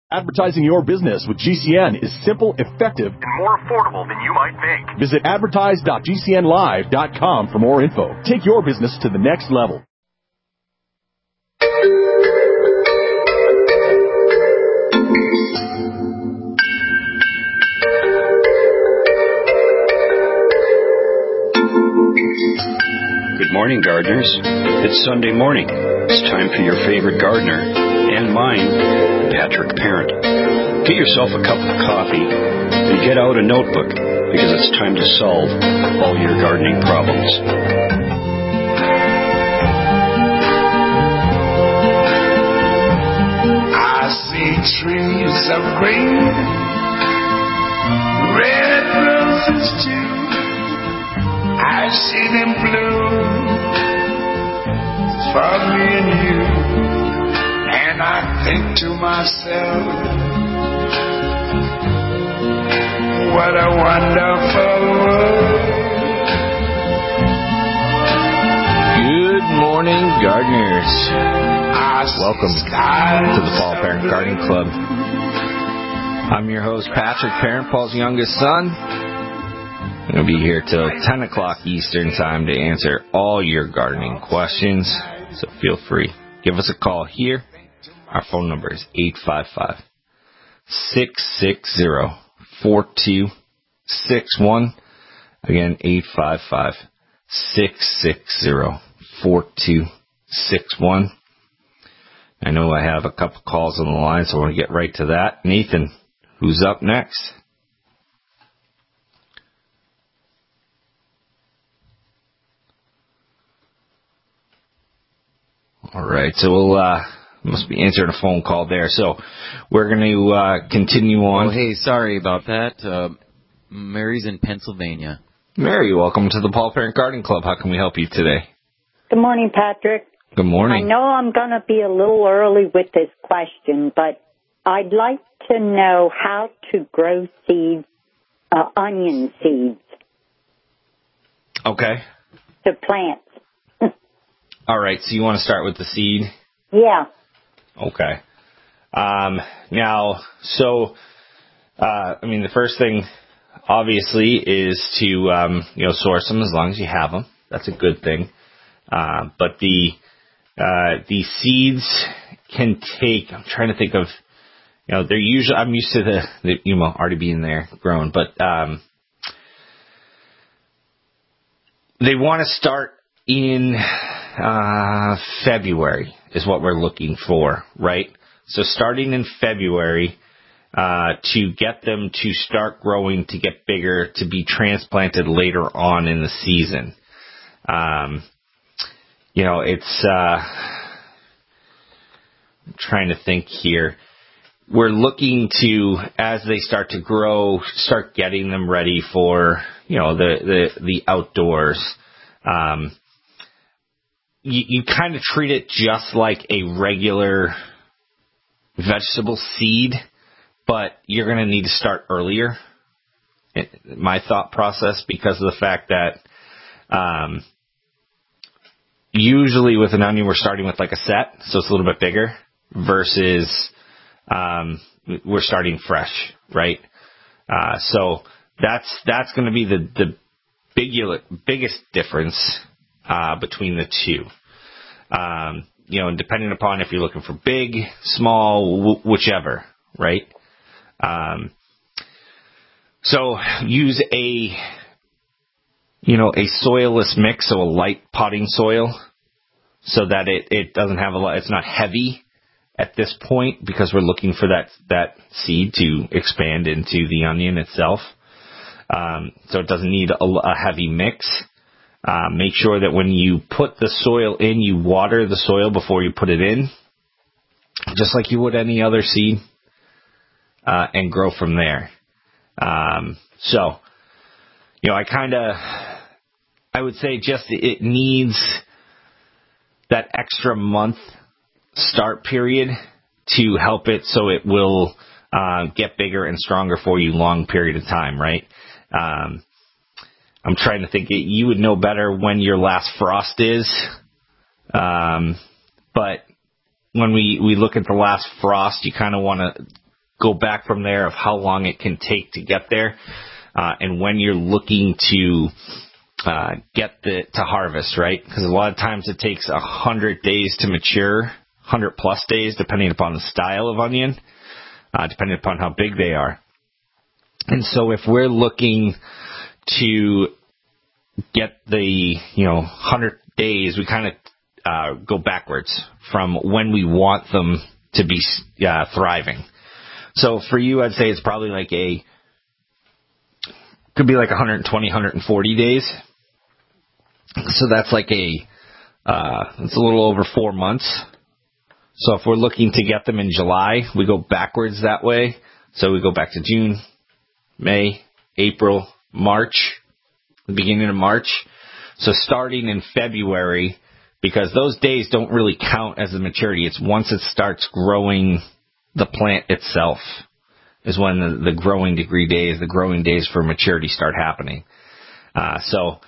Advertising your business with GCN is simple, effective, and more affordable than you might think. Visit advertise.gcnlive.com for more info. Take your business to the next level. Good morning, gardeners. It's Sunday morning. It's time for your favorite gardener, and mine, Patrick Parent. Get yourself a cup of coffee and get out a notebook, because it's time to solve all your gardening problems. I see trees of green, red roses too. I see them bloom for me and you, and I think to myself, what a wonderful world. Good morning, gardeners. Welcome to the Paul Parent Gardening Club. I'm your host, Patrick Parent, Paul's youngest son. I'm going to be here till 10 o'clock Eastern time to answer all your gardening questions. So feel free. Give us a call here. Our phone number is 855-660-4261. Again, 855-660-4261. I know I have a couple calls on the line, so I want to get right to that. Nathan, who's up next? All right, so we'll must be answering a phone call there. So we're going to continue on. Oh, hey, sorry about that. Mary's in Pennsylvania. Mary, welcome to the Paul Parent Gardening Club. How can we help you today? Good morning, Patrick. Good morning. I know I'm going to be a little early with this question, but I'd like to know how to grow seeds, onion seeds. Okay. To plant. All right, so you want to start with the seed? Yeah. Okay. Now, so, the first thing, obviously, is to, source them as long as you have them. That's a good thing. But the seeds can take, I'm trying to think of, they're usually, I'm used to the already being there, grown, but, they want to start in, February is what we're looking for, right? So starting in February, to get them to start growing, to get bigger, to be transplanted later on in the season. It's, I'm trying to think here. We're looking to, as they start to grow, start getting them ready for, the outdoors. You kind of treat it just like a regular vegetable seed, but you're going to need to start earlier. My thought process, because of the fact that usually with an onion we're starting with like a set, so it's a little bit bigger, versus we're starting fresh, right? So that's going to be the biggest difference between the two. And depending upon if you're looking for big, small, whichever, right? So use a soilless mix, so a light potting soil, so that it doesn't have it's not heavy at this point, because we're looking for that seed to expand into the onion itself. So it doesn't need a heavy mix. Make sure that when you put the soil in, you water the soil before you put it in, just like you would any other seed, and grow from there. I would say just it needs that extra month start period to help it so it will get bigger and stronger for you long period of time, right? I'm trying to think. You would know better when your last frost is. But when we look at the last frost, you kind of want to go back from there of how long it can take to get there, and when you're looking to to harvest, right? Because a lot of times it takes 100 days to mature, 100 plus days, depending upon the style of onion, depending upon how big they are. And so if we're looking to get the 100 days, we kind of go backwards from when we want them to be thriving. So for you, I'd say it's probably could be like 120, 140 days. So that's it's a little over 4 months. So if we're looking to get them in July, we go backwards that way. So we go back to June, May, April, March, the beginning of March. So starting in February, because those days don't really count as the maturity. It's once it starts growing the plant itself is when the growing degree days, the growing days for maturity start happening. So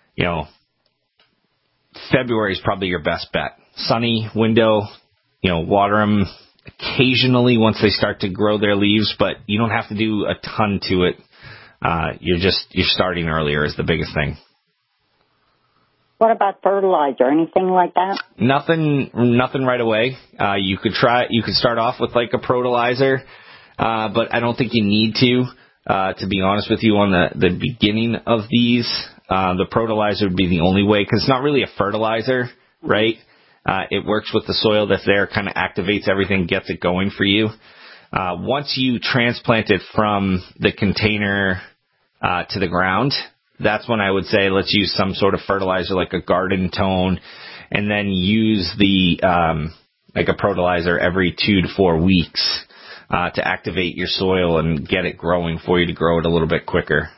February is probably your best bet. Sunny window, water them occasionally once they start to grow their leaves, but you don't have to do a ton to it. You're starting earlier is the biggest thing. What about fertilizer? Anything like that? Nothing right away. You could start off with like a protolizer, but I don't think you need to be honest with you, on the beginning of these. The protolizer would be the only way, because it's not really a fertilizer, right? It works with the soil that's there, kind of activates everything, gets it going for you. Once you transplant it from the container to the ground, that's when I would say let's use some sort of fertilizer like a garden tone, and then use like a protolizer every 2 to 4 weeks to activate your soil and get it growing for you to grow it a little bit quicker.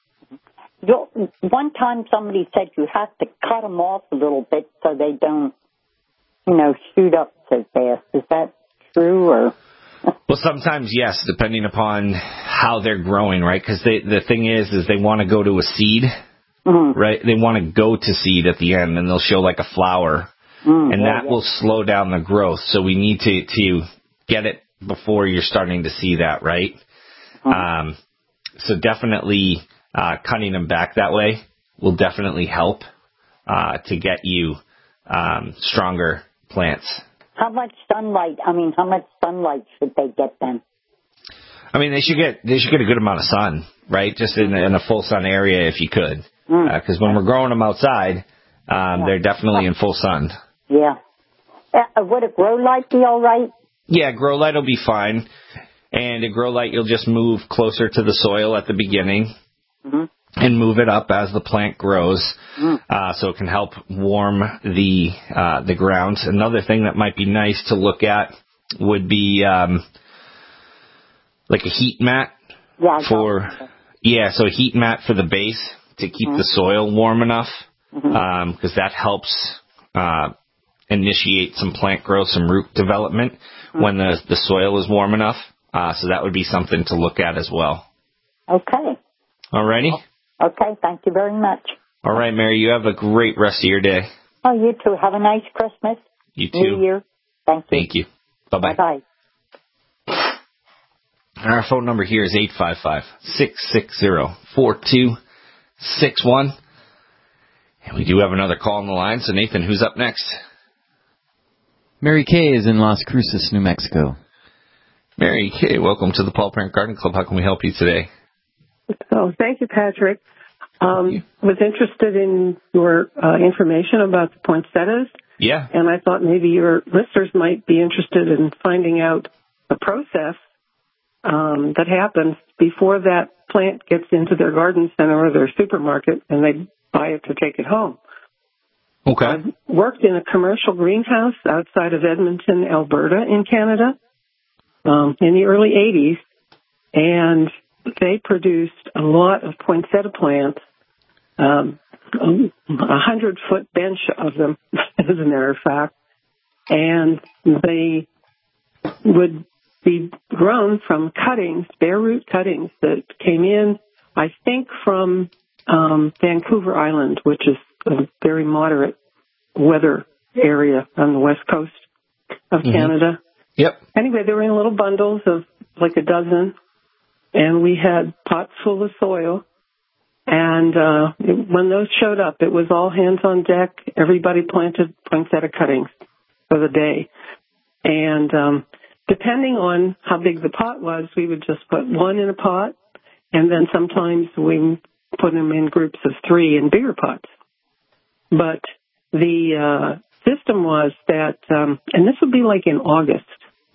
One time somebody said you have to cut them off a little bit so they don't, shoot up so fast. Is that true, or? Well, sometimes yes, depending upon how they're growing, right? Because the thing is they want to go to a seed, right? They want to go to seed at the end, and they'll show like a flower, and that will slow down the growth. So we need to get it before you're starting to see that, right? So definitely cutting them back that way will definitely help to get you stronger plants. How much sunlight should they get then? I mean, they should get a good amount of sun, right? Just in a full sun area if you could. Because when we're growing them outside, they're definitely in full sun. Yeah. Would a grow light be all right? Yeah, grow light will be fine. And a grow light, you'll just move closer to the soil at the beginning and move it up as the plant grows, so it can help warm the ground. Another thing that might be nice to look at would be like a heat mat so a heat mat for the base to keep the soil warm enough, because that helps initiate some plant growth, some root development when the soil is warm enough. So that would be something to look at as well. Okay. Alrighty. Okay, thank you very much. All right, Mary, you have a great rest of your day. Oh, you too. Have a nice Christmas. You too. New Year. Thank you. Thank you. Bye-bye. Bye-bye. And our phone number here is 855-660-4261. And we do have another call on the line. So, Nathan, who's up next? Mary Kay is in Las Cruces, New Mexico. Mary Kay, welcome to the Paul Parent Garden Club. How can we help you today? Oh, thank you, Patrick. Was interested in your information about the poinsettias. Yeah. And I thought maybe your listeners might be interested in finding out the process that happens before that plant gets into their garden center or their supermarket and they buy it to take it home. Okay. I worked in a commercial greenhouse outside of Edmonton, Alberta in Canada in the early 80s, and they produced a lot of poinsettia plants, 100-foot bench of them, as a matter of fact, and they would be grown from cuttings, bare root cuttings that came in, I think, from Vancouver Island, which is a very moderate weather area on the west coast of Canada. Yep. Anyway, they were in little bundles of like a dozen, and we had pots full of soil. And when those showed up, it was all hands on deck. Everybody planted poinsettia cuttings for the day. And depending on how big the pot was, we would just put one in a pot, and then sometimes we put them in groups of 3 in bigger pots. But the system was that, and this would be like in August,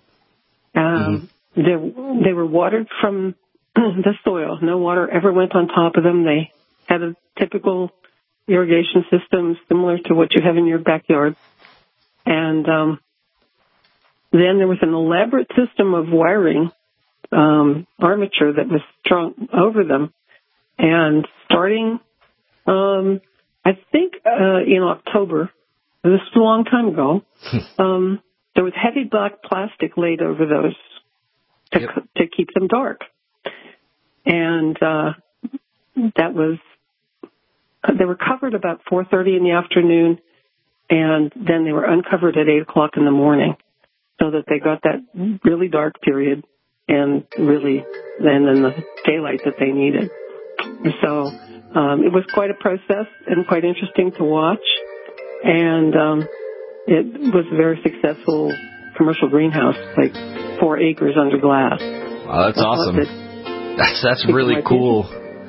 they were watered from the soil. No water ever went on top of them. They had a typical irrigation system similar to what you have in your backyard. And then there was an elaborate system of wiring, armature that was strung over them. And starting, I think in October, this was a long time ago, there was heavy black plastic laid over those to keep them dark. And that was, they were covered about 4:30 in the afternoon, and then they were uncovered at 8 o'clock in the morning, so that they got that really dark period and really then in the daylight that they needed. So it was quite a process and quite interesting to watch, and it was a very successful commercial greenhouse, like 4 acres under glass. Wow, that's awesome. That's really cool.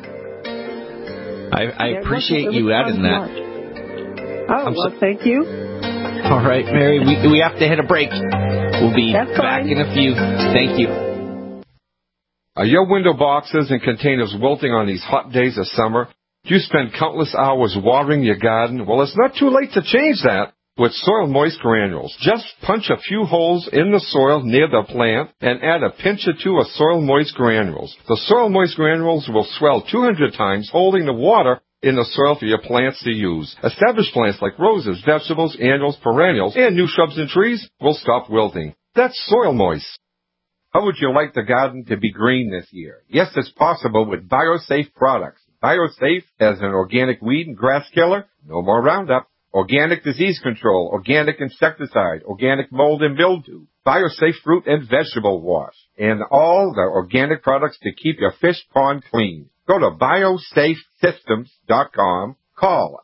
I appreciate you adding that. Thank you. All right, Mary, we have to hit a break. We'll be back in a few. Thank you. Are your window boxes and containers wilting on these hot days of summer? Do you spend countless hours watering your garden? Well, it's not too late to change that with Soil Moist Granules. Just punch a few holes in the soil near the plant and add a pinch or 2 of Soil Moist Granules. The Soil Moist Granules will swell 200 times, holding the water in the soil for your plants to use. Established plants like roses, vegetables, annuals, perennials, and new shrubs and trees will stop wilting. That's Soil Moist. How would you like the garden to be green this year? Yes, it's possible with BioSafe products. BioSafe as an organic weed and grass killer, no more Roundup. Organic disease control, organic insecticide, organic mold and mildew, BioSafe fruit and vegetable wash, and all the organic products to keep your fish pond clean. Go to biosafesystems.com. Call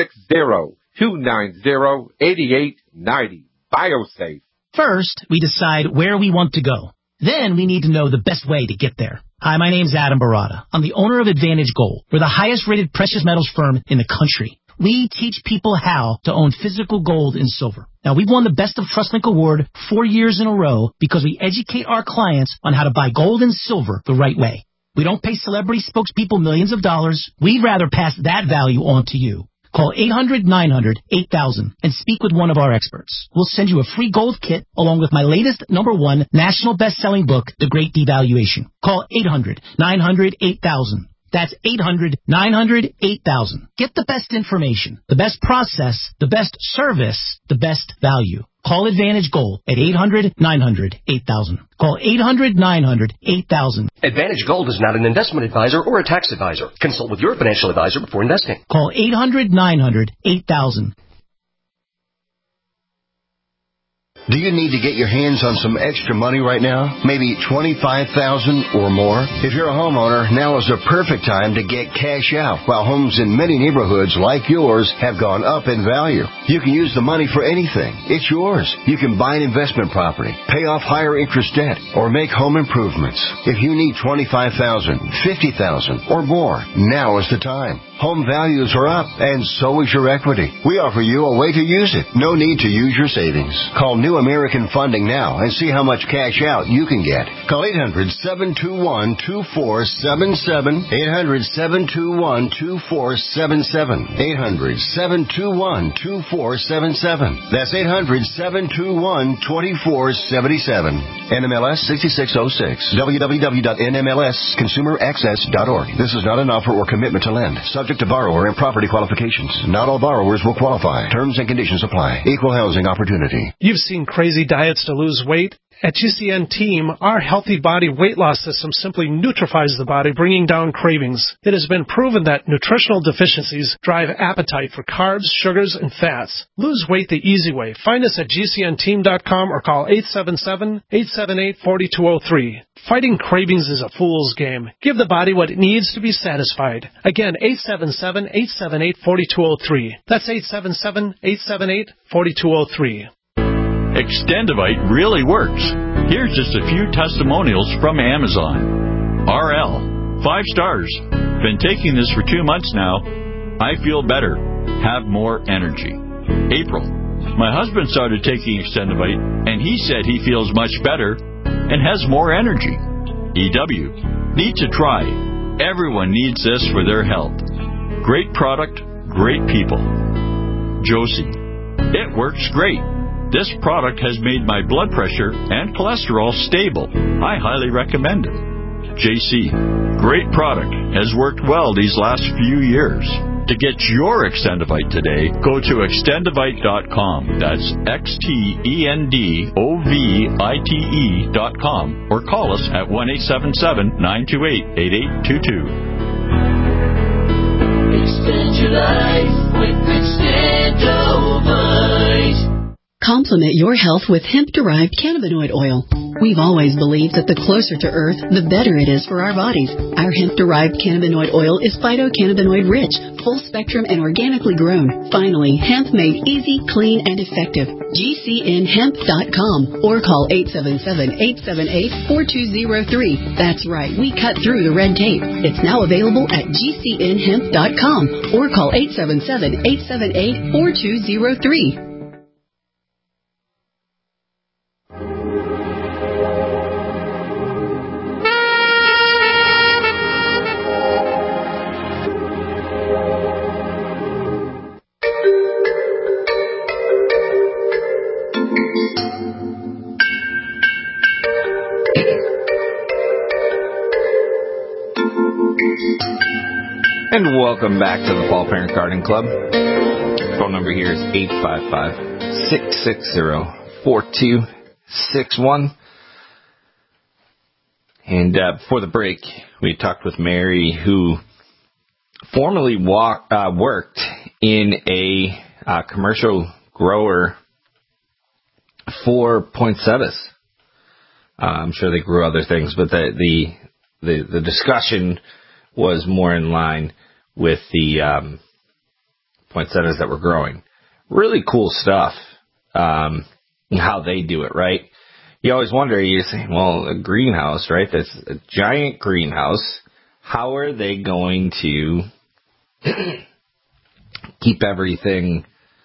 860-290-8890. BioSafe. First, we decide where we want to go. Then we need to know the best way to get there. Hi, my name's Adam Barada. I'm the owner of Advantage Gold. We're the highest-rated precious metals firm in the country. We teach people how to own physical gold and silver. Now, we've won the Best of TrustLink Award 4 years in a row because we educate our clients on how to buy gold and silver the right way. We don't pay celebrity spokespeople millions of dollars. We'd rather pass that value on to you. Call 800-900-8000 and speak with one of our experts. We'll send you a free gold kit along with my latest #1 national best-selling book, The Great Devaluation. Call 800-900-8000. That's 800-900-8000. Get the best information, the best process, the best service, the best value. Call Advantage Gold at 800-900-8000. Call 800-900-8000. Advantage Gold is not an investment advisor or a tax advisor. Consult with your financial advisor before investing. Call 800-900-8000. Do you need to get your hands on some extra money right now? Maybe $25,000 or more? If you're a homeowner, now is the perfect time to get cash out while homes in many neighborhoods like yours have gone up in value. You can use the money for anything. It's yours. You can buy an investment property, pay off higher interest debt, or make home improvements. If you need $25,000, $50,000, or more, now is the time. Home values are up, and so is your equity. We offer you a way to use it. No need to use your savings. Call New American Funding now and see how much cash out you can get. Call 800-721-2477. 800-721-2477. 800-721-2477. That's 800-721-2477. NMLS 6606. www.nmlsconsumeraccess.org. This is not an offer or commitment to lend. Subject to borrower and property qualifications. Not all borrowers will qualify. Terms and conditions apply. Equal housing opportunity. You've seen crazy diets to lose weight, At GCN Team, our healthy body weight loss system simply neutralizes the body, bringing down cravings. It has been proven that nutritional deficiencies drive appetite for carbs, sugars, and fats. Lose weight the easy way. Find us at GCNteam.com or call 877-878-4203. Fighting cravings is a fool's game. Give the body what it needs to be satisfied. Again, 877-878-4203. That's 877-878-4203. Extendivite really works. Here's just a few testimonials from Amazon. RL, 5 stars. Been taking this for 2 months now. I feel better. Have more energy. April, my husband started taking Extendivite, and he said he feels much better and has more energy. EW, need to try. Everyone needs this for their health. Great product, great people. Josie, it works great. This product has made my blood pressure and cholesterol stable. I highly recommend it. JC, great product. Has worked well these last few years. To get your Extendivite today, go to extendivite.com. That's XTENDOVITE.com or call us at 1-877-928-8822. Extend your life with Extendivite. Complement your health with hemp-derived cannabinoid oil. We've always believed that the closer to Earth, the better it is for our bodies. Our hemp-derived cannabinoid oil is phytocannabinoid rich, full spectrum, and organically grown. Finally, hemp made easy, clean, and effective. GCNhemp.com or call 877-878-4203. That's right, we cut through the red tape. It's now available at GCNhemp.com or call 877-878-4203. And welcome back to the Paul Parent Garden Club. Phone number here is 855-660-4261. And before the break, we talked with Mary, who formerly worked in a commercial grower for poinsettias. I'm sure they grew other things, but the discussion was more in line with the poinsettias that were growing. Really cool stuff, how they do it, right? You always wonder, you say, well, a greenhouse, right? That's a giant greenhouse. How are they going to keep everything,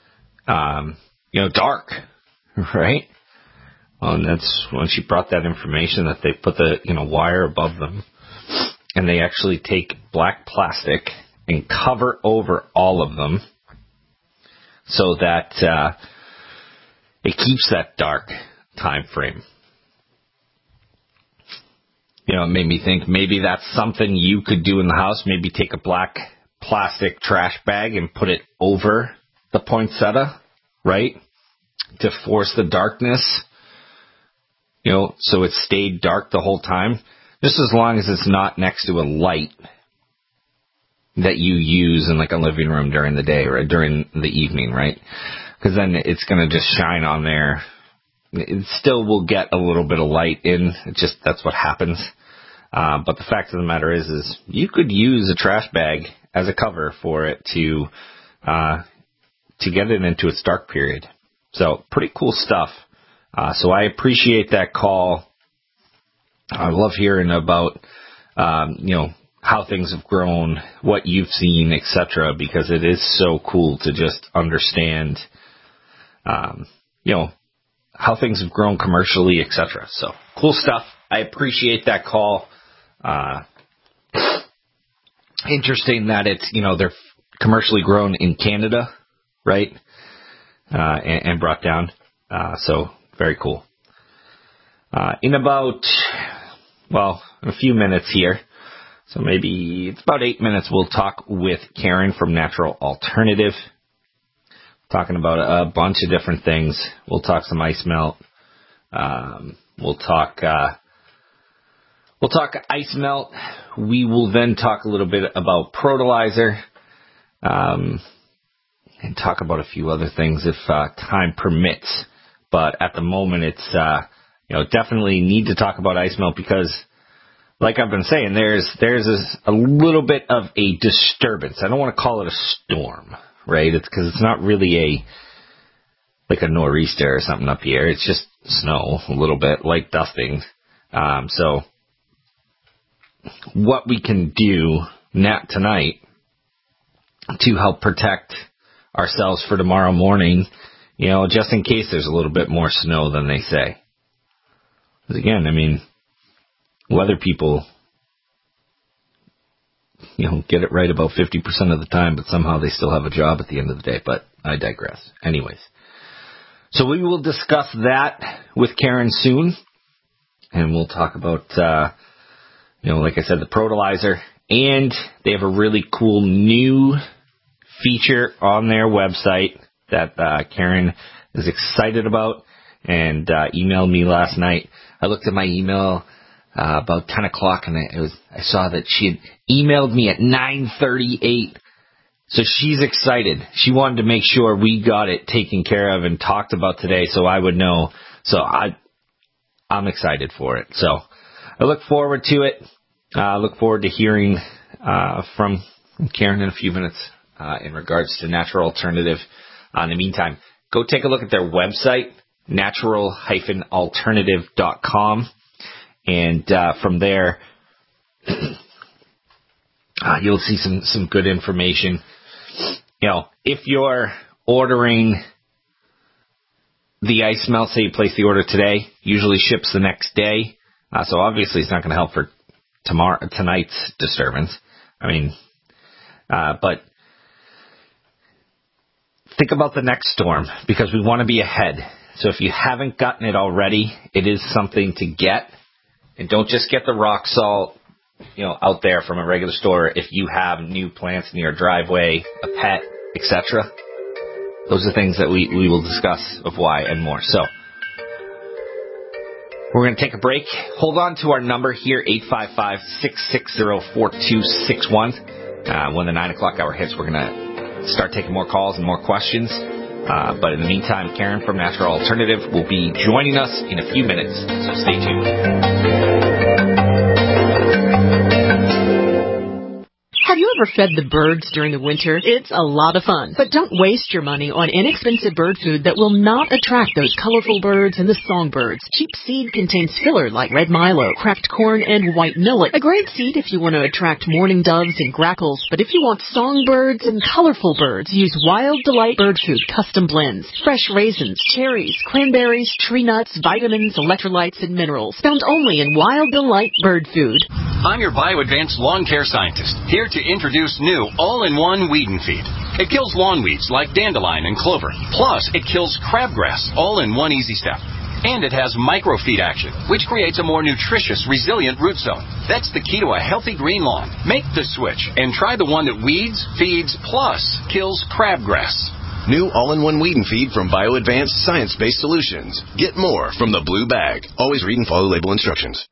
dark, right? Well, and that's when she brought that information that they put the, wire above them. And they actually take black plastic and cover over all of them so that it keeps that dark time frame. It made me think maybe that's something you could do in the house. Maybe take a black plastic trash bag and put it over the poinsettia, right? To force the darkness, so it stayed dark the whole time. Just as long as it's not next to a light that you use in like a living room during the day or during the evening, right? Because then it's going to just shine on there. It still will get a little bit of light in. That's what happens. But the fact of the matter is you could use a trash bag as a cover for it to get it into its dark period. So pretty cool stuff. So I appreciate that call. I love hearing about, how things have grown, what you've seen, etc., because it is so cool to just understand, how things have grown commercially, etc. So cool stuff. I appreciate that call. Interesting that it's, they're commercially grown in Canada, right? And brought down. So very cool. In about, a few minutes here, so maybe it's about 8 minutes, we'll talk with Karen from Natural Alternative, talking about a bunch of different things. We'll talk some ice melt, We'll talk ice melt. We will then talk a little bit about Protolizer, and talk about a few other things if time permits. But at the moment, it's definitely need to talk about ice melt because, like I've been saying, there's a little bit of a disturbance. I don't want to call it a storm, right? It's because it's not really like a nor'easter or something up here. It's just snow, a little bit, light dusting. So what we can do tonight to help protect ourselves for tomorrow morning, just in case there's a little bit more snow than they say. Because again, I mean, weather people, get it right about 50% of the time, but somehow they still have a job at the end of the day. But I digress. Anyways. So we will discuss that with Karen soon, and we'll talk about, like I said, the Protolizer, and they have a really cool new feature on their website that Karen is excited about and emailed me last night. I looked at my email about 10 o'clock, and I saw that she had emailed me at 9:38. So she's excited. She wanted to make sure we got it taken care of and talked about today so I would know. So I'm excited for it. So I look forward to it. I look forward to hearing from Karen in a few minutes in regards to Natural Alternative. In the meantime, go take a look at their website, natural-alternative.com. And from there, you'll see some good information. If you're ordering the ice melt, say you place the order today, usually ships the next day. So obviously it's not going to help for tonight's disturbance. I mean, but think about the next storm because we want to be ahead. So if you haven't gotten it already, it is something to get. And don't just get the rock salt, out there from a regular store. If you have new plants in your driveway, a pet, etc., those are things that we will discuss of why and more. So we're going to take a break. Hold on to our number here, 855-660-4261. When the 9 o'clock hour hits, we're going to start taking more calls and more questions. But in the meantime, Karen from Natural Alternative will be joining us in a few minutes. So stay tuned. Have you ever fed the birds during the winter? It's a lot of fun. But don't waste your money on inexpensive bird food that will not attract those colorful birds and the songbirds. Cheap seed contains filler like red milo, cracked corn, and white millet. A great seed if you want to attract mourning doves and grackles. But if you want songbirds and colorful birds, use Wild Delight Bird Food Custom Blends. Fresh raisins, cherries, cranberries, tree nuts, vitamins, electrolytes, and minerals. Found only in Wild Delight Bird Food. I'm your BioAdvanced lawn care scientist, here to introduce new all-in-one weed and feed. It kills lawn weeds like dandelion and clover. Plus, it kills crabgrass, all in one easy step. And it has microfeed action, which creates a more nutritious, resilient root zone. That's the key to a healthy green lawn. Make the switch and try the one that weeds, feeds, plus kills crabgrass. New all-in-one weed and feed from BioAdvanced science-based solutions. Get more from the blue bag. Always read and follow label instructions.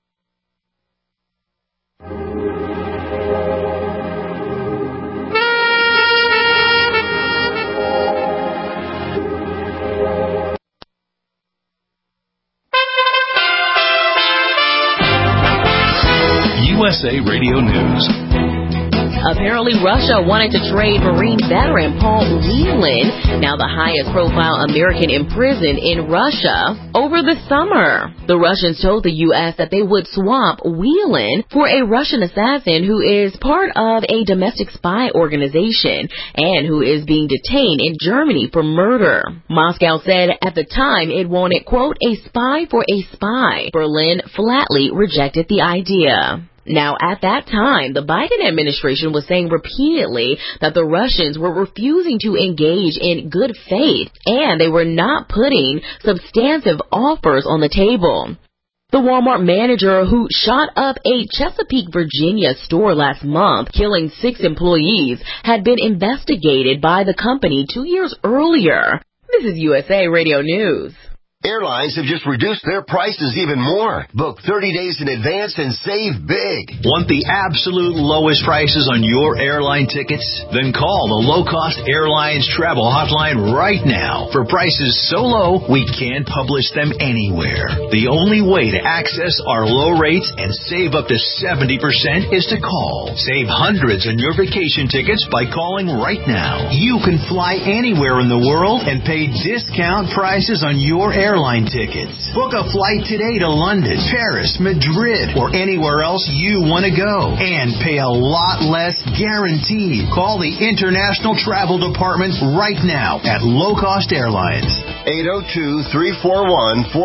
USA Radio News. Apparently, Russia wanted to trade Marine veteran Paul Whelan, now the highest-profile American in prison in Russia, over the summer. The Russians told the U.S. that they would swap Whelan for a Russian assassin who is part of a domestic spy organization and who is being detained in Germany for murder. Moscow said at the time it wanted, quote, a spy for a spy. Berlin flatly rejected the idea. Now, at that time, the Biden administration was saying repeatedly that the Russians were refusing to engage in good faith, and they were not putting substantive offers on the table. The Walmart manager who shot up a Chesapeake, Virginia store last month, killing 6 employees, had been investigated by the company 2 years earlier. This is USA Radio News. Airlines have just reduced their prices even more. Book 30 days in advance and save big. Want the absolute lowest prices on your airline tickets? Then call the Low Cost Airlines Travel Hotline right now for prices so low we can't publish them anywhere. The only way to access our low rates and save up to 70% is to call. Save hundreds on your vacation tickets by calling right now. You can fly anywhere in the world and pay discount prices on your airline tickets. Book a flight today to London, Paris, Madrid, or anywhere else you want to go and pay a lot less guaranteed. Call the International Travel Department right now at Low Cost Airlines. 802-341-4535.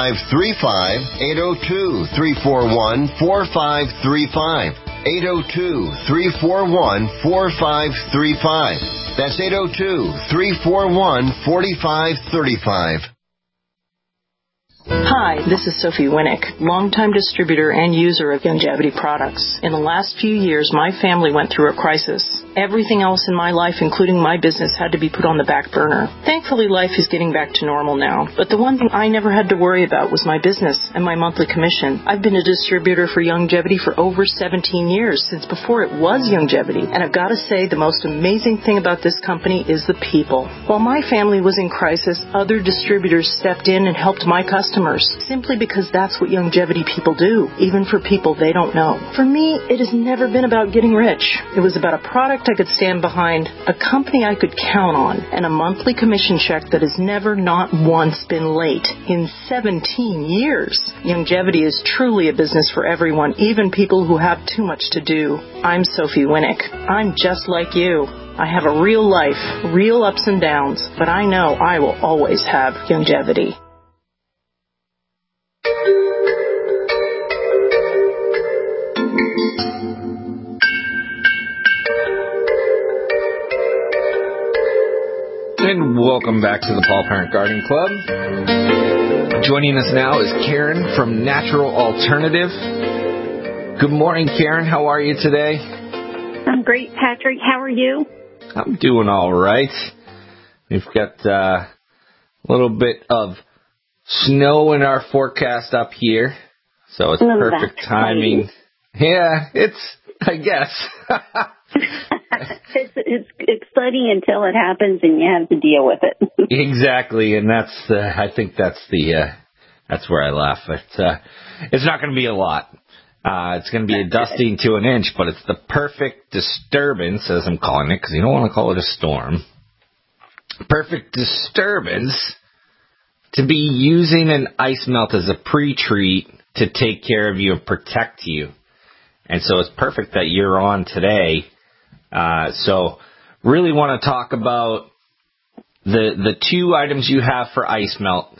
802-341-4535. 802-341-4535. That's 802-341-4535. Hi, this is Sophie Winnick, longtime distributor and user of Youngevity products. In the last few years, my family went through a crisis. Everything else in my life, including my business, had to be put on the back burner. Thankfully, life is getting back to normal now. But the one thing I never had to worry about was my business and my monthly commission. I've been a distributor for Youngevity for over 17 years, since before it was Youngevity. And I've got to say, the most amazing thing about this company is the people. While my family was in crisis, other distributors stepped in and helped my customers, simply because that's what Youngevity people do, even for people they don't know. For me, it has never been about getting rich. It was about a product I could stand behind, a company I could count on, and a monthly commission check that has never, not once, been late in 17 years. Youngevity is truly a business for everyone, even people who have too much to do. I'm Sophie Winnick. I'm just like you. I have a real life, real ups and downs, but I know I will always have Youngevity. And welcome back to the Paul Parent Gardening Club. Joining us now is Karen from Natural Alternative. Good morning, Karen. How are you today? I'm great, Patrick. How are you? I'm doing all right. We've got a little bit of snow in our forecast up here, so it's perfect timing. Yeah, I guess. It's exciting until it happens and you have to deal with it. Exactly, and I think that's where I laugh. It's not going to be a lot. It's going to be a dusting to an inch, but it's the perfect disturbance, as I'm calling it, because you don't want to call it a storm. Perfect disturbance to be using an ice melt as a pre-treat to take care of you and protect you. And so it's perfect that you're on today. So really want to talk about the two items you have for ice melt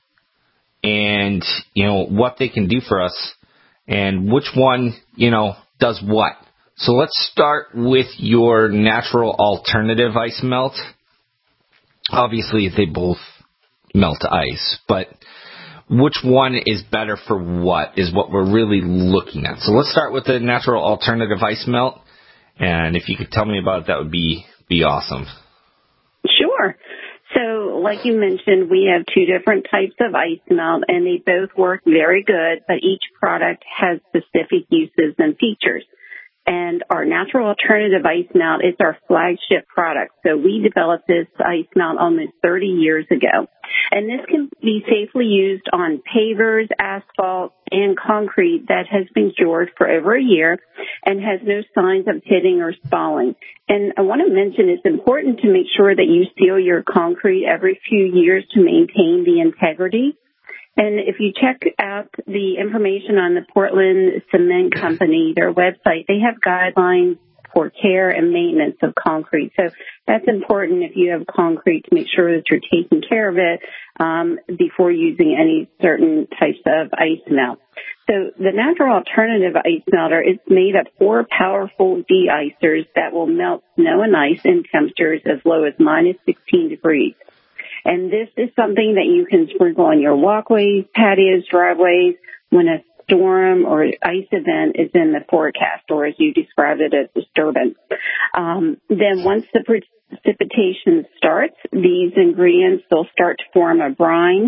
and, what they can do for us and which one, does what. So let's start with your Natural Alternative ice melt. Obviously, they both melt ice, but which one is better for what is what we're really looking at. So let's start with the Natural Alternative ice melt. And if you could tell me about it, that would be awesome. Sure. So, like you mentioned, we have two different types of ice melt, and they both work very good, but each product has specific uses and features. And our Natural Alternative ice melt is our flagship product. So we developed this ice melt almost 30 years ago. And this can be safely used on pavers, asphalt, and concrete that has been cured for over a year and has no signs of pitting or spalling. And I want to mention it's important to make sure that you seal your concrete every few years to maintain the integrity. And if you check out the information on the Portland Cement Company, their website, they have guidelines for care and maintenance of concrete. So that's important if you have concrete to make sure that you're taking care of it before using any certain types of ice melt. So the Natural Alternative ice melter is made of 4 powerful de-icers that will melt snow and ice in temperatures as low as minus 16 degrees. And this is something that you can sprinkle on your walkways, patios, driveways when a storm or ice event is in the forecast, or as you described it, as disturbance. Then once the precipitation starts, these ingredients, they'll start to form a brine,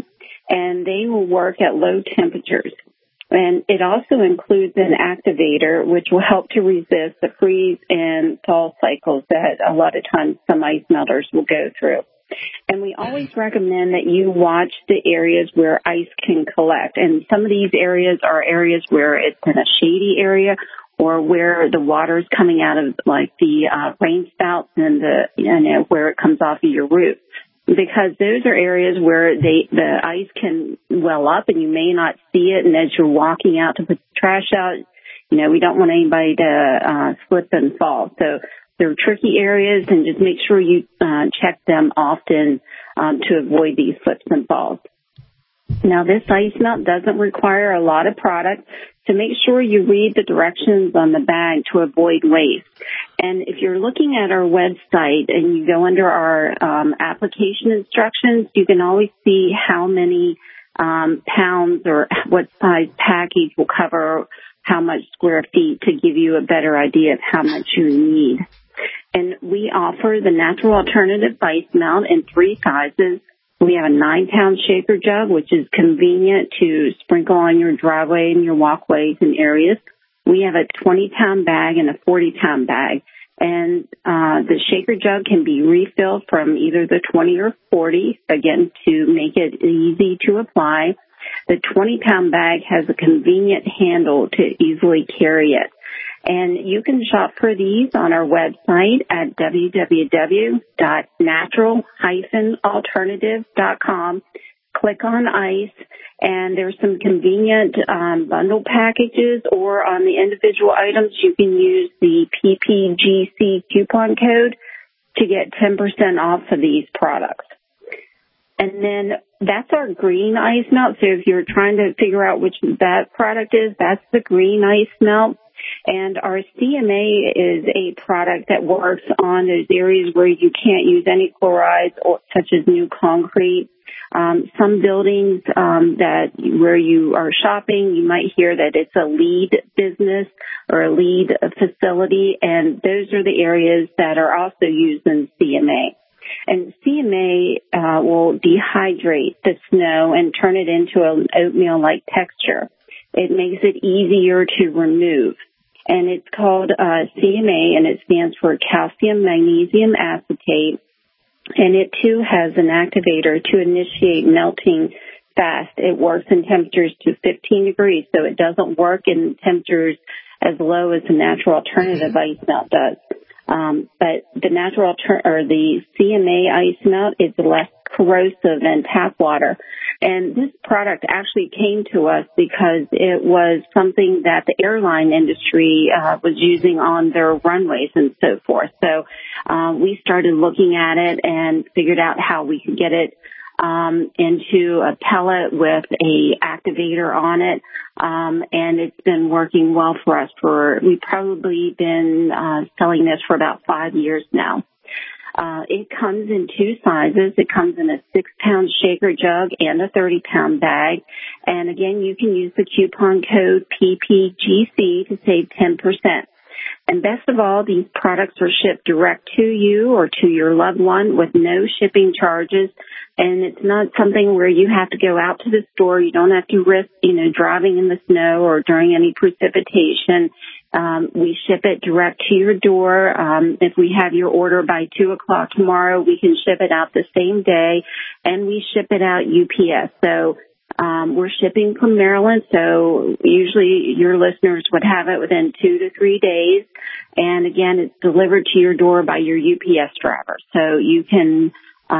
and they will work at low temperatures. And it also includes an activator, which will help to resist the freeze and thaw cycles that a lot of times some ice melters will go through. And we always recommend that you watch the areas where ice can collect. And some of these areas are areas where it's in a shady area or where the water is coming out of like the rain spouts and where it comes off of your roof. Because those are areas where the ice can well up and you may not see it. And as you're walking out to put the trash out, we don't want anybody to slip and fall. So they're tricky areas, and just make sure you check them often to avoid these slips and falls. Now, this ice melt doesn't require a lot of product, so make sure you read the directions on the bag to avoid waste. And if you're looking at our website and you go under our application instructions, you can always see how many pounds or what size package will cover how much square feet to give you a better idea of how much you need. And we offer the natural alternative ice melt in 3 sizes. We have a 9-pound shaker jug, which is convenient to sprinkle on your driveway and your walkways and areas. We have a 20-pound bag and a 40-pound bag. And the shaker jug can be refilled from either the 20 or 40, again, to make it easy to apply. The 20-pound bag has a convenient handle to easily carry it. And you can shop for these on our website at www.natural-alternative.com. Click on ice, and there's some convenient bundle packages, or on the individual items, you can use the PPGC coupon code to get 10% off of these products. And then that's our green ice melt. So if you're trying to figure out which that product is, that's the green ice melt. And our CMA is a product that works on those areas where you can't use any chlorides, such as new concrete. Some buildings where you are shopping, you might hear that it's a LEED business or a LEED facility, and those are the areas that are also used in CMA. And CMA will dehydrate the snow and turn it into an oatmeal-like texture. It makes it easier to remove. And it's called CMA, and it stands for calcium magnesium acetate. And it, too, has an activator to initiate melting fast. It works in temperatures to 15 degrees, so it doesn't work in temperatures as low as the natural alternative ice melt does. But the CMA ice melt is less corrosive than tap water. And this product actually came to us because it was something that the airline industry was using on their runways and so forth. So we started looking at it and figured out how we could get it into a pellet with a activator on it. And it's been working well for us. We've probably been selling this for about 5 years now. It comes in 2 sizes. It comes in a 6-pound shaker jug and a 30-pound bag. And again, you can use the coupon code PPGC to save 10%. And best of all, these products are shipped direct to you or to your loved one with no shipping charges. And it's not something where you have to go out to the store. You don't have to risk, driving in the snow or during any precipitation. We ship it direct to your door. If we have your order by 2 o'clock tomorrow, we can ship it out the same day, and we ship it out UPS. So we're shipping from Maryland, so usually your listeners would have it within 2 to 3 days. And again, it's delivered to your door by your UPS driver. So you can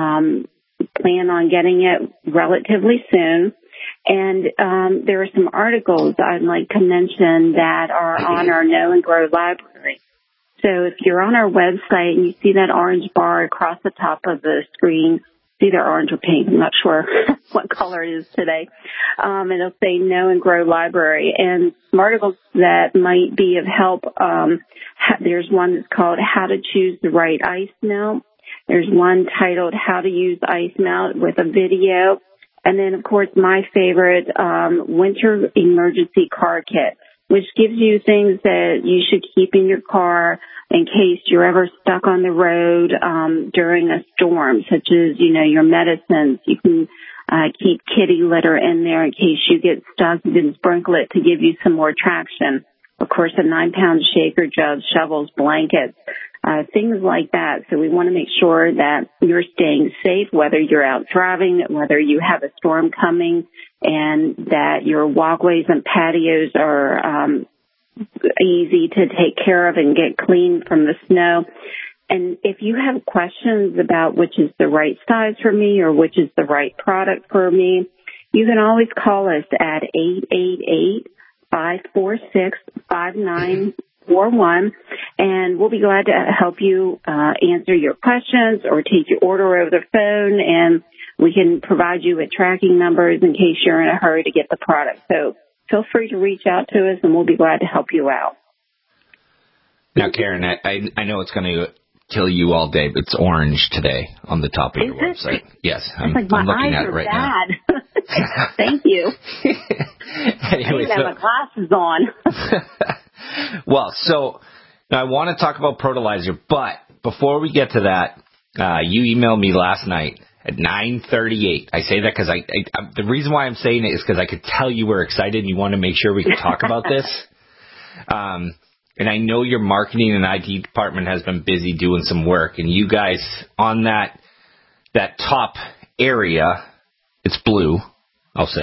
plan on getting it relatively soon. And there are some articles I'd like to mention that are on our Know and Grow library. So if you're on our website and you see that orange bar across the top of the screen, it's either orange or pink, I'm not sure what color it is today, it'll say Know and Grow library. And some articles that might be of help, there's one that's called How to Choose the Right Ice Melt. There's one titled How to Use Ice Melt with a video. And then, of course, my favorite, Winter Emergency Car Kit, which gives you things that you should keep in your car in case you're ever stuck on the road during a storm, such as, your medicines. You can keep kitty litter in there in case you get stuck. You can sprinkle it to give you some more traction. Of course, a 9-pound shaker, jugs, shovels, blankets, things like that. So we want to make sure that you're staying safe, whether you're out driving, whether you have a storm coming, and that your walkways and patios are easy to take care of and get clean from the snow. And if you have questions about which is the right size for me or which is the right product for me, you can always call us at 888-546-5941, and we'll be glad to help you answer your questions or take your order over the phone, and we can provide you with tracking numbers in case you're in a hurry to get the product. So feel free to reach out to us, and we'll be glad to help you out. Now, Karen, I know it's going to kill you all day, but it's orange today on the top of your website. Yes, I'm looking at it right now. Thank you. Anyway, I have my glasses on. Well, so now I want to talk about Protolizer, but before we get to that, you emailed me last night at 9:38. I say that because the reason why I'm saying it is because I could tell you were excited and you want to make sure we could talk about this. And I know your marketing and IT department has been busy doing some work, and you guys on that top area, it's blue, I'll say.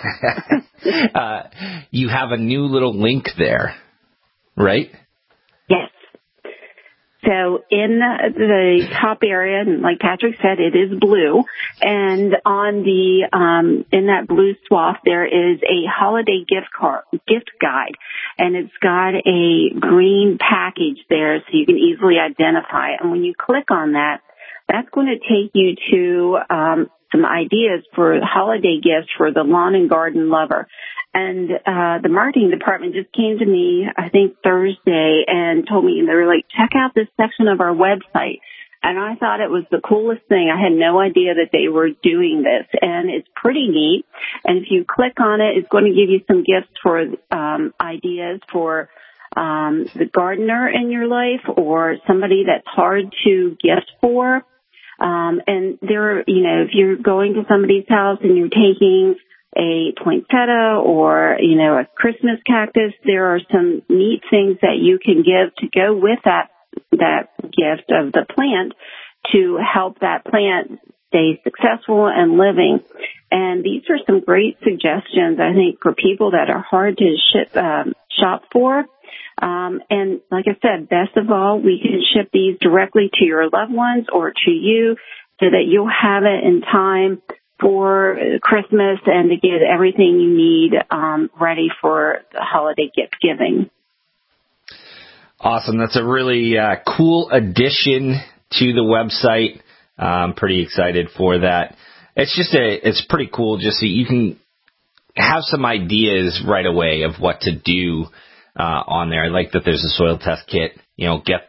You have a new little link there, right? Yes. So in the top area, and like Patrick said, it is blue. And on the in that blue swath, there is a holiday gift guide, and it's got a green package there, so you can easily identify it. And when you click on that, that's going to take you to some ideas for holiday gifts for the lawn and garden lover. And the marketing department just came to me, I think Thursday, and told me, they were like, check out this section of our website. And I thought it was the coolest thing. I had no idea that they were doing this, and it's pretty neat. And if you click on it, it's going to give you some gifts for ideas for the gardener in your life or somebody that's hard to gift for. And there, if you're going to somebody's house and you're taking a poinsettia or, a Christmas cactus, there are some neat things that you can give to go with that gift of the plant to help that plant stay successful and living. And these are some great suggestions, I think, for people that are hard to shop for. And like I said, best of all, we can ship these directly to your loved ones or to you so that you'll have it in time for Christmas and to get everything you need ready for the holiday gift giving. Awesome. That's a really cool addition to the website. I'm pretty excited for that. It's pretty cool just so you can have some ideas right away of what to do on there. I like that there's a soil test kit. Get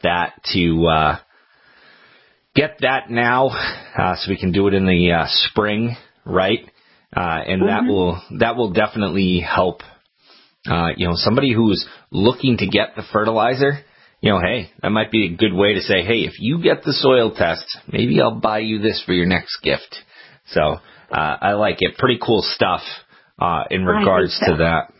that now so we can do it in the spring, right? And that will definitely help. Somebody who's looking to get the fertilizer, hey, that might be a good way to say, hey, if you get the soil test, maybe I'll buy you this for your next gift. So I like it. Pretty cool stuff in regards to that.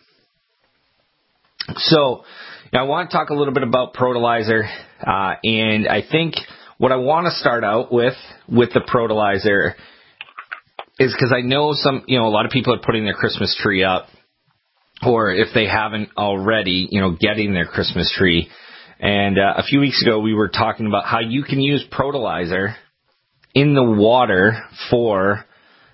So now I want to talk a little bit about Protolizer, and I think what I want to start out with the Protolizer is because I know a lot of people are putting their Christmas tree up, or if they haven't already, getting their Christmas tree. And a few weeks ago, we were talking about how you can use Protolizer in the water for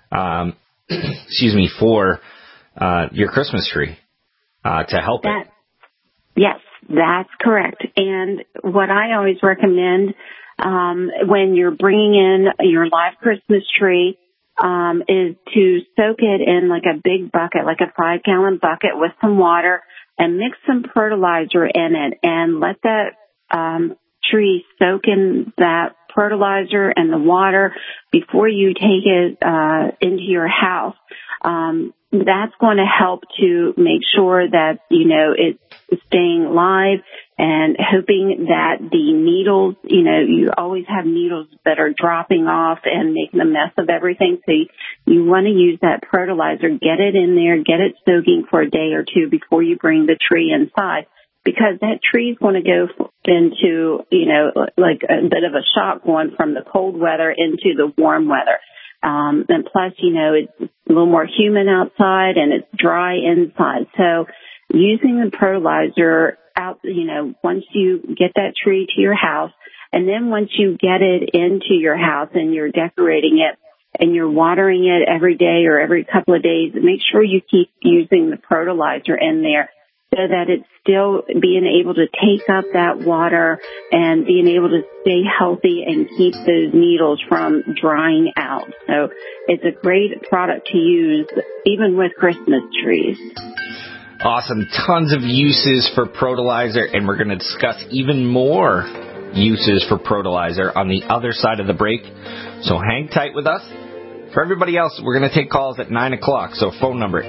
your Christmas tree to help it. Yes, that's correct. And what I always recommend when you're bringing in your live Christmas tree is to soak it in like a big bucket, like a 5-gallon bucket with some water, and mix some fertilizer in it and let that tree soak in that fertilizer and the water before you take it into your house. That's going to help to make sure that, staying live and hoping that the needles, you always have needles that are dropping off and making a mess of everything. So you want to use that fertilizer, get it in there, get it soaking for a day or two before you bring the tree inside, because that tree is going to go into, like a bit of a shock going from the cold weather into the warm weather. And plus, it's a little more humid outside and it's dry inside. So using the fertilizer out, once you get that tree to your house, and then once you get it into your house and you're decorating it and you're watering it every day or every couple of days, make sure you keep using the fertilizer in there so that it's still being able to take up that water and being able to stay healthy and keep those needles from drying out. So it's a great product to use even with Christmas trees. Awesome. Tons of uses for Protolizer, and we're going to discuss even more uses for Protolizer on the other side of the break. So hang tight with us. For everybody else, we're going to take calls at 9 o'clock. So phone number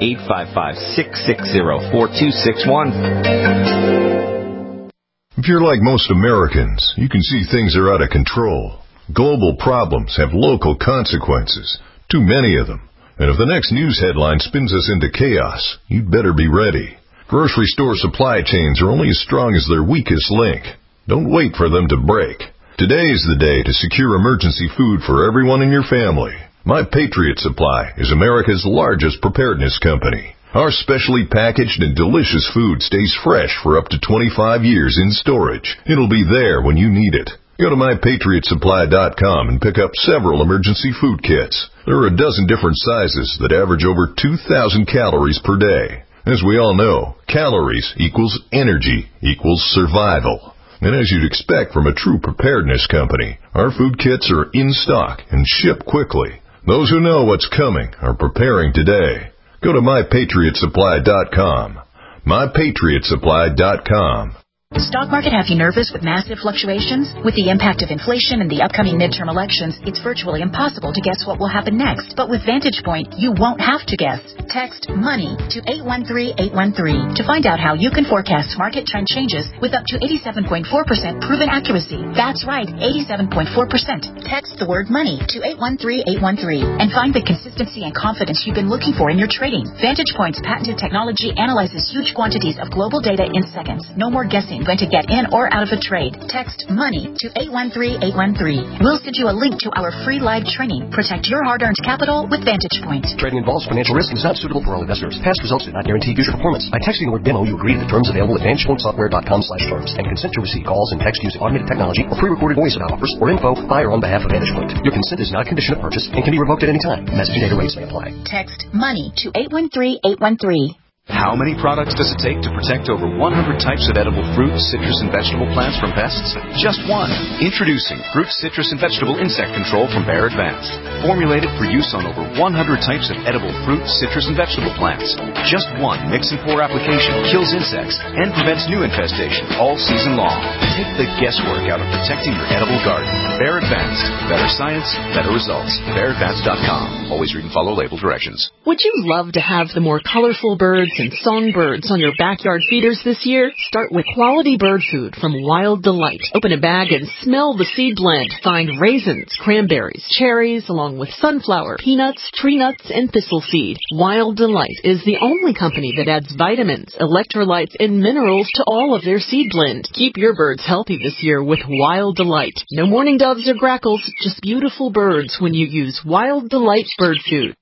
855-660-4261. If you're like most Americans, you can see things are out of control. Global problems have local consequences. Too many of them. And if the next news headline spins us into chaos, you'd better be ready. Grocery store supply chains are only as strong as their weakest link. Don't wait for them to break. Today is the day to secure emergency food for everyone in your family. My Patriot Supply is America's largest preparedness company. Our specially packaged and delicious food stays fresh for up to 25 years in storage. It'll be there when you need it. Go to MyPatriotSupply.com and pick up several emergency food kits. There are a dozen different sizes that average over 2,000 calories per day. As we all know, calories equals energy equals survival. And as you'd expect from a true preparedness company, our food kits are in stock and ship quickly. Those who know what's coming are preparing today. Go to MyPatriotSupply.com. MyPatriotSupply.com. The stock market have you nervous with massive fluctuations? With the impact of inflation and the upcoming midterm elections, it's virtually impossible to guess what will happen next. But with Vantage Point, you won't have to guess. Text MONEY to 813-813 to find out how you can forecast market trend changes with up to 87.4% proven accuracy. That's right, 87.4%. Text the word MONEY to 813-813 and find the consistency and confidence you've been looking for in your trading. Vantage Point's patented technology analyzes huge quantities of global data in seconds. No more guessing when to get in or out of a trade. Text MONEY to 813-813. We'll send you a link to our free live training. Protect your hard-earned capital with Vantage Point. Trading involves financial risk and is not suitable for all investors. Past results do not guarantee future performance. By texting the word demo, you agree to the terms available at VantagePointSoftware.com/terms and consent to receive calls and text using automated technology or pre-recorded voice offers or info by or on behalf of Vantage Point. Your consent is not a condition of purchase and can be revoked at any time. Message and data rates may apply. Text MONEY to 813-813. How many products does it take to protect over 100 types of edible fruit, citrus, and vegetable plants from pests? Just one. Introducing Fruit, Citrus, and Vegetable Insect Control from Bayer Advanced. Formulated for use on over 100 types of edible fruit, citrus, and vegetable plants. Just one mix and pour application kills insects and prevents new infestation all season long. Take the guesswork out of protecting your edible garden. Bayer Advanced. Better science, better results. BayerAdvanced.com. Always read and follow label directions. Would you love to have the more colorful birds and songbirds on your backyard feeders this year? Start with quality bird food from Wild Delight. Open a bag and smell the seed blend. Find raisins, cranberries, cherries, along with sunflower, peanuts, tree nuts, and thistle seed. Wild Delight is the only company that adds vitamins, electrolytes, and minerals to all of their seed blend. Keep your birds healthy this year with Wild Delight. No mourning doves or grackles, just beautiful birds when you use Wild Delight bird food.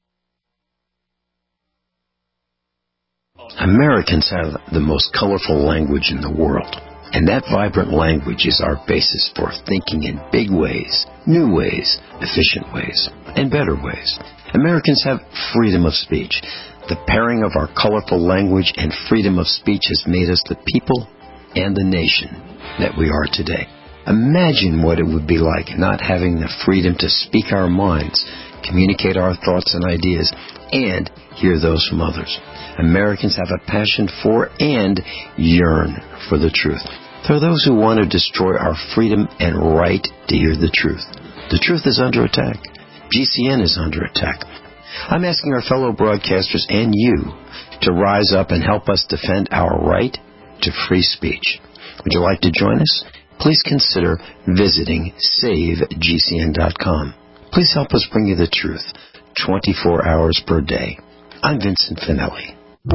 Americans have the most colorful language in the world, and that vibrant language is our basis for thinking in big ways, new ways, efficient ways, and better ways. Americans have freedom of speech. The pairing of our colorful language and freedom of speech has made us the people and the nation that we are today. Imagine what it would be like not having the freedom to speak our minds, communicate our thoughts and ideas, and hear those from others. Americans have a passion for and yearn for the truth. There are those who want to destroy our freedom and right to hear the truth. The truth is under attack. GCN is under attack. I'm asking our fellow broadcasters and you to rise up and help us defend our right to free speech. Would you like to join us? Please consider visiting SaveGCN.com. Please help us bring you the truth 24 hours per day. I'm Vincent Finelli.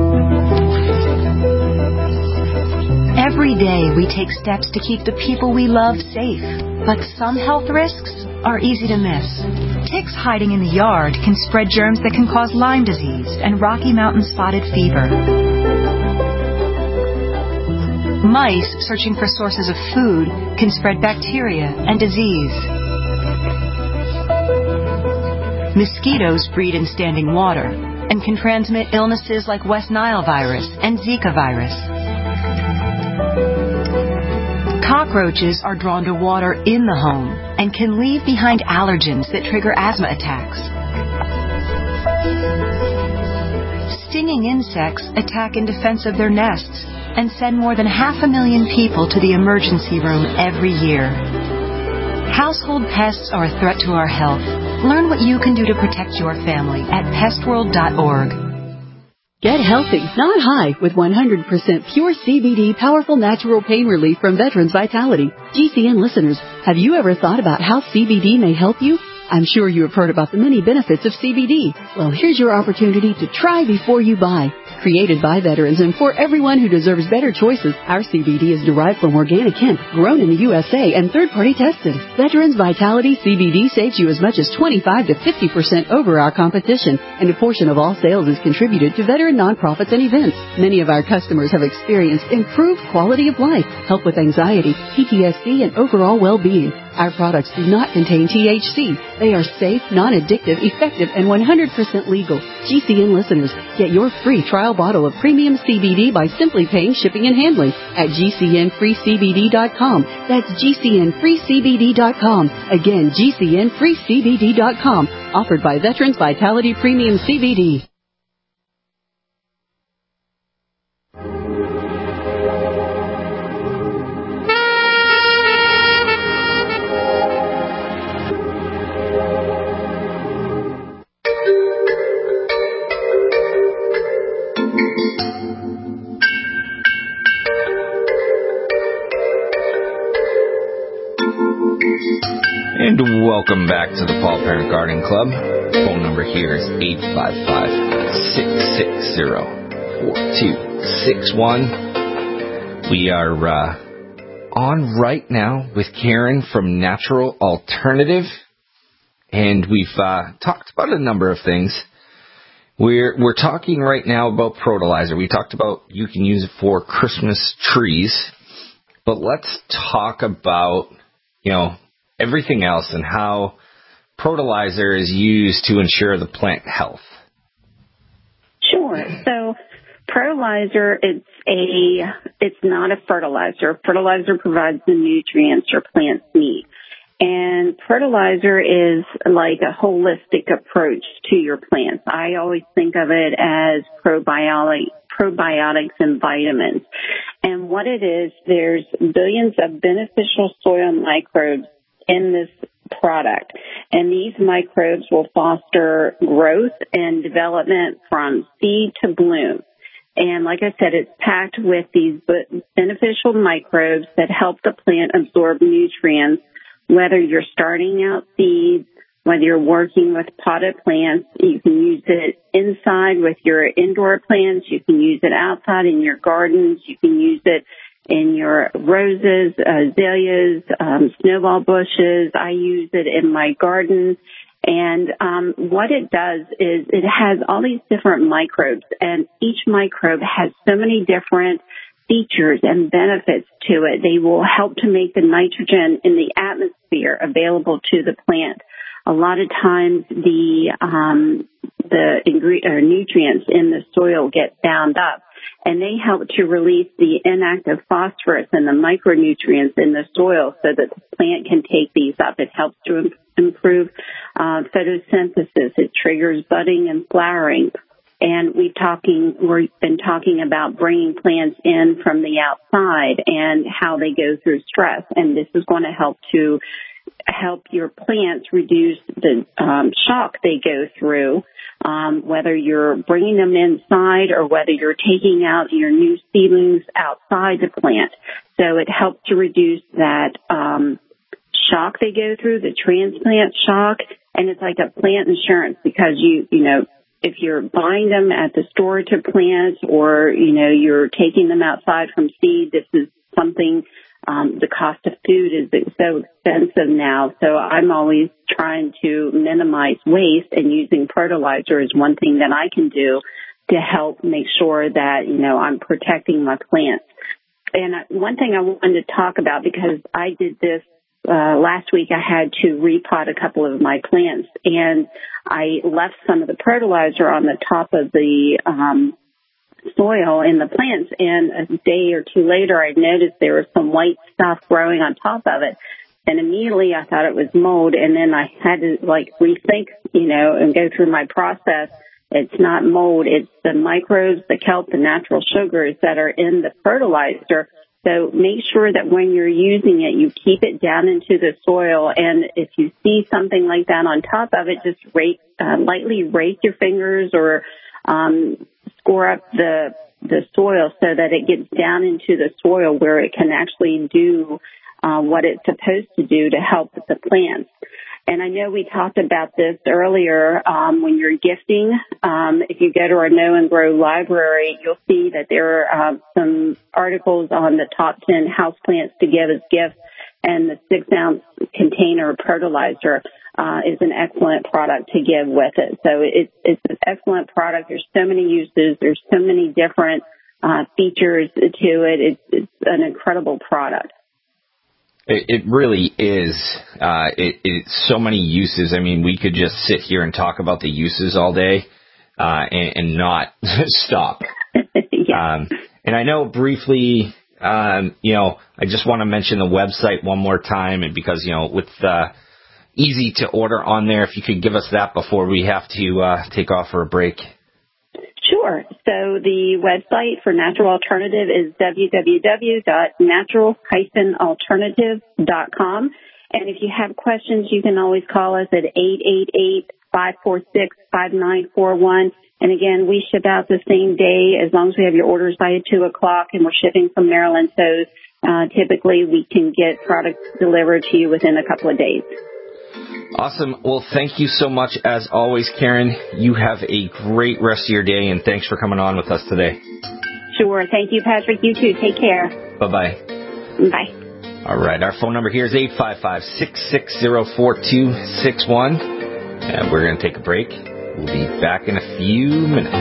Every day we take steps to keep the people we love safe, but some health risks are easy to miss. Ticks hiding in the yard can spread germs that can cause Lyme disease and Rocky Mountain spotted fever. Mice searching for sources of food can spread bacteria and disease. Mosquitoes breed in standing water and can transmit illnesses like West Nile virus and Zika virus. Cockroaches are drawn to water in the home and can leave behind allergens that trigger asthma attacks. Stinging insects attack in defense of their nests and send more than 500,000 people to the emergency room every year. Household pests are a threat to our health. Learn what you can do to protect your family at pestworld.org. Get healthy, not high, with 100% pure CBD powerful natural pain relief from Veterans Vitality. GCN listeners, have you ever thought about how CBD may help you? I'm sure you have heard about the many benefits of CBD. Well, here's your opportunity to try before you buy. Created by veterans and for everyone who deserves better choices, our CBD is derived from organic hemp, grown in the USA, and third-party tested. Veterans Vitality CBD saves you as much as 25 to 50% over our competition, and a portion of all sales is contributed to veteran nonprofits and events. Many of our customers have experienced improved quality of life, help with anxiety, PTSD, and overall well-being. Our products do not contain THC. They are safe, non-addictive, effective, and 100% legal. GCN listeners, get your free trial bottle of premium CBD by simply paying shipping and handling at GCNFreeCBD.com. That's GCNFreeCBD.com. Again, GCNFreeCBD.com. Offered by Veterans Vitality Premium CBD. And welcome back to the Paul Parent Garden Club. Phone number here is 855-660-4261. We are on right now with Karen from Natural Alternative, and we've talked about a number of things. We're talking right now about Protolizer. We talked about you can use it for Christmas trees, but let's talk about, everything else and how Protolizer is used to ensure the plant health. Sure. So Protolizer, it's not a fertilizer. Fertilizer provides the nutrients your plants need. And Protolizer is like a holistic approach to your plants. I always think of it as probiotics and vitamins. And what it is, there's billions of beneficial soil microbes in this product. And these microbes will foster growth and development from seed to bloom. And like I said, it's packed with these beneficial microbes that help the plant absorb nutrients, whether you're starting out seeds, whether you're working with potted plants. You can use it inside with your indoor plants. You can use it outside in your gardens. You can use it in your roses, azaleas, snowball bushes. I use it in my garden. And what it does is it has all these different microbes, and each microbe has so many different features and benefits to it. They will help to make the nitrogen in the atmosphere available to the plant. A lot of times the nutrients in the soil get bound up, and they help to release the inactive phosphorus and the micronutrients in the soil so that the plant can take these up. It helps to improve photosynthesis. It triggers budding and flowering. And we've been talking about bringing plants in from the outside and how they go through stress. And this is going to help to help your plants reduce the shock they go through, whether you're bringing them inside or whether you're taking out your new seedlings outside the plant. So it helps to reduce that shock they go through, the transplant shock, and it's like a plant insurance because you know, if you're buying them at the store to plant or, you know, you're taking them outside from seed, this is something, the cost of food is so expensive now. So I'm always trying to minimize waste, and using fertilizer is one thing that I can do to help make sure that, you know, I'm protecting my plants. And one thing I wanted to talk about, because I did this last week, I had to repot a couple of my plants, and I left some of the fertilizer on the top of the soil in the plants, and a day or two later I noticed there was some white stuff growing on top of it, and immediately I thought it was mold, and then I had to like rethink, you know, and go through my process. It's not mold, it's the microbes, the kelp, the natural sugars that are in the fertilizer. So make sure that when you're using it, you keep it down into the soil. And if you see something like that on top of it, just lightly rake your fingers or score up the soil so that it gets down into the soil where it can actually do what it's supposed to do to help with the plants. And I know we talked about this earlier when you're gifting. If you go to our Know and Grow library, you'll see that there are some articles on the top 10 houseplants to give as gifts, and the 6-ounce container of fertilizer is an excellent product to give with it. So it's an excellent product. There's so many uses. There's so many different features to it. It's an incredible product. It really is. It's so many uses. I mean, we could just sit here and talk about the uses all day and not stop. Yeah. And I know briefly, you know, I just want to mention the website one more time, and because, you know, with easy to order on there, if you could give us that before we have to take off for a break. Sure. So the website for Natural Alternative is www.natural-alternative.com. And if you have questions, you can always call us at 888-546-5941. And again, we ship out the same day as long as we have your orders by 2 o'clock, and we're shipping from Maryland. So typically we can get products delivered to you within a couple of days. Awesome. Well, thank you so much, as always, Karen. You have a great rest of your day, and thanks for coming on with us today. Sure. Thank you, Patrick. You too. Take care. Bye-bye. Bye. All right. Our phone number here is 855-660-4261. And we're going to take a break. We'll be back in a few minutes.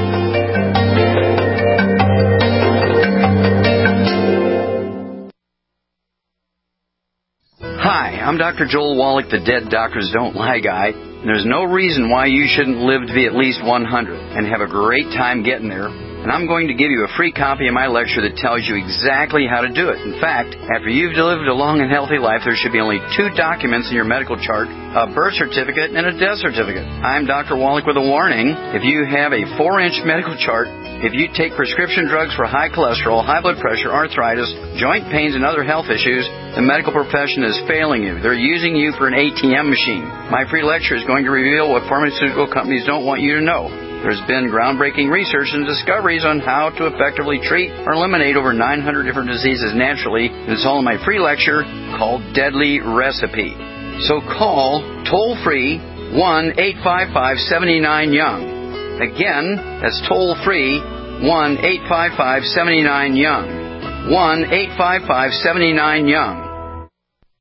Hi, I'm Dr. Joel Wallach, the Dead Doctors Don't Lie guy. There's no reason why you shouldn't live to be at least 100 and have a great time getting there. And I'm going to give you a free copy of my lecture that tells you exactly how to do it. In fact, after you've lived a long and healthy life, there should be only 2 documents in your medical chart, a birth certificate and a death certificate. I'm Dr. Wallach with a warning. If you have a 4-inch medical chart, if you take prescription drugs for high cholesterol, high blood pressure, arthritis, joint pains, and other health issues, the medical profession is failing you. They're using you for an ATM machine. My free lecture is going to reveal what pharmaceutical companies don't want you to know. There's been groundbreaking research and discoveries on how to effectively treat or eliminate over 900 different diseases naturally, and it's all in my free lecture called Deadly Recipe. So call toll-free 1-855-79-YOUNG. Again, that's toll-free 1-855-79-YOUNG. 1-855-79-YOUNG.